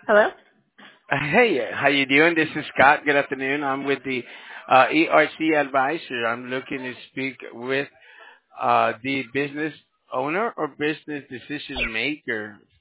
Hello? Hey, how you doing? This is Scott. Good afternoon. I'm with the ERC advisor. I'm looking to speak with the business owner or business decision maker